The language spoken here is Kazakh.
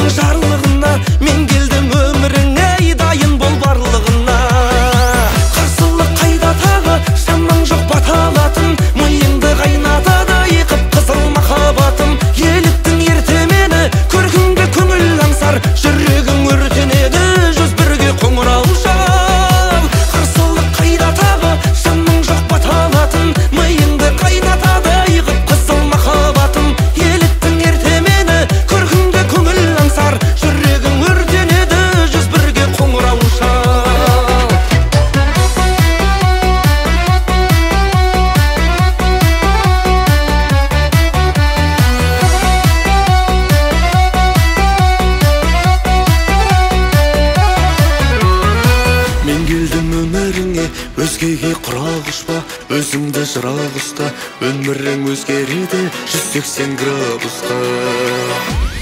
жүрегіңнің жарлығына, мен келдім өміріңе, дайын бол барлығына. Қарсылық қайда тағы, шамаң жоқ бата алатын, миыңды қайнатады қып-қызыл махаббатым. Еліктің ерте мені, көркіңде көңіл аңсар, жүрегің өртенеді, 101-ге қоңырау шал. Қарсылық қайда тағы, шамаң жоқ бата алатын, миыңды қайнатады қып-қызыл махаббатым. Еліктің ерте мені, көркіңде көңіл аңсар, жүрегің өртенеді, 101-ге қоңырау шал. Мен келдім өміріңе, өзгеге құрақ ұшпа, өзіңді жырақ ұста, өмірің өзгереді 180 градусқа.